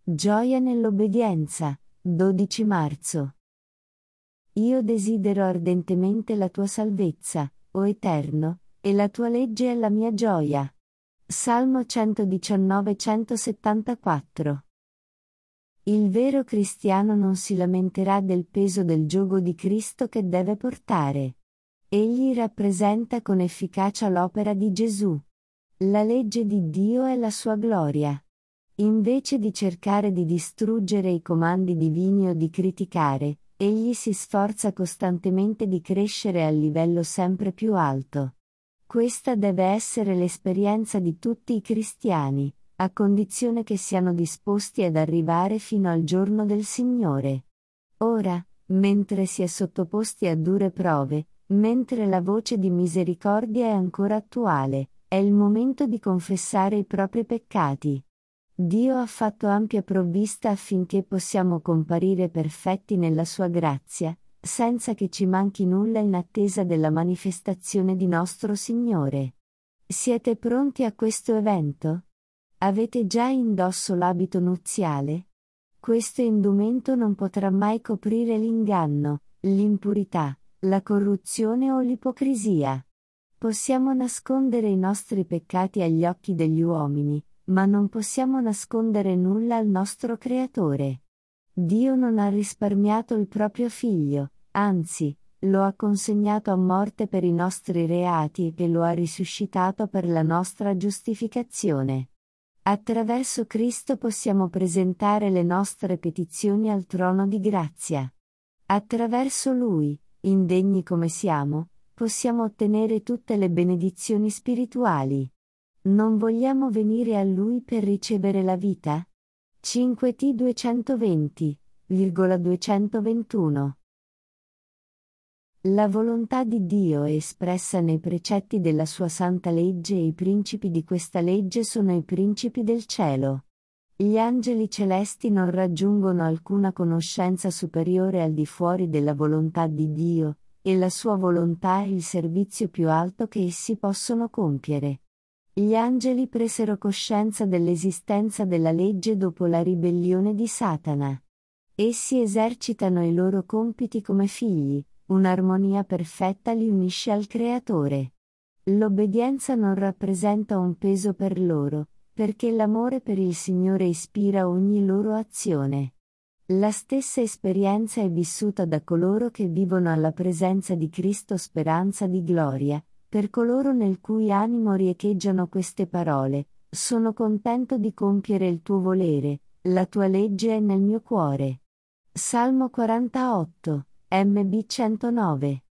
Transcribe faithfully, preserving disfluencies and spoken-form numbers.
Gioia nell'obbedienza. dodici marzo. Io desidero ardentemente la tua salvezza, o Eterno, e la tua legge è la mia gioia. Salmo centodiciannove centosettantaquattro. Il vero cristiano non si lamenterà del peso del giogo di Cristo che deve portare. Egli rappresenta con efficacia l'opera di Gesù. La legge di Dio è la sua gloria. Invece di cercare di distruggere i comandi divini o di criticare, egli si sforza costantemente di crescere al livello sempre più alto. Questa deve essere l'esperienza di tutti i cristiani, a condizione che siano disposti ad arrivare fino al giorno del Signore. Ora, mentre si è sottoposti a dure prove, mentre la voce di misericordia è ancora attuale, è il momento di confessare i propri peccati. Dio ha fatto ampia provvista affinché possiamo comparire perfetti nella sua grazia, senza che ci manchi nulla in attesa della manifestazione di nostro Signore. Siete pronti a questo evento? Avete già indosso l'abito nuziale? Questo indumento non potrà mai coprire l'inganno, l'impurità, la corruzione o l'ipocrisia. Possiamo nascondere i nostri peccati agli occhi degli uomini, ma non possiamo nascondere nulla al nostro Creatore. Dio non ha risparmiato il proprio Figlio, anzi, lo ha consegnato a morte per i nostri reati e lo ha risuscitato per la nostra giustificazione. Attraverso Cristo possiamo presentare le nostre petizioni al trono di grazia. Attraverso Lui, indegni come siamo, possiamo ottenere tutte le benedizioni spirituali. Non vogliamo venire a Lui per ricevere la vita? cinque T duecentoventi, duecentoventuno. La volontà di Dio è espressa nei precetti della sua santa legge e i principi di questa legge sono i principi del cielo. Gli angeli celesti non raggiungono alcuna conoscenza superiore al di fuori della volontà di Dio, e la sua volontà è il servizio più alto che essi possono compiere. Gli angeli presero coscienza dell'esistenza della legge dopo la ribellione di Satana. Essi esercitano i loro compiti come figli, un'armonia perfetta li unisce al Creatore. L'obbedienza non rappresenta un peso per loro, perché l'amore per il Signore ispira ogni loro azione. La stessa esperienza è vissuta da coloro che vivono alla presenza di Cristo, speranza di gloria. Per coloro nel cui animo riecheggiano queste parole, sono contento di compiere il tuo volere, la tua legge è nel mio cuore. Salmo quarantaotto, M B centonove.